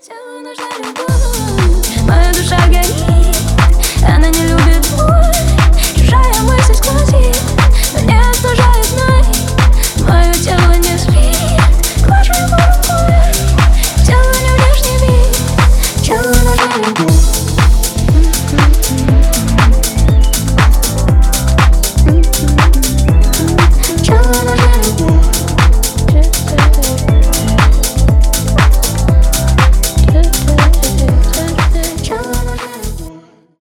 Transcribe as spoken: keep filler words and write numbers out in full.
Телу нужна любовь, моя душа горит, она не любит боль, чужая мысль сквозит, но не остужает знай, мое тело не спит, глажу его рукой, телу не внешний вид, телу нужна любовь.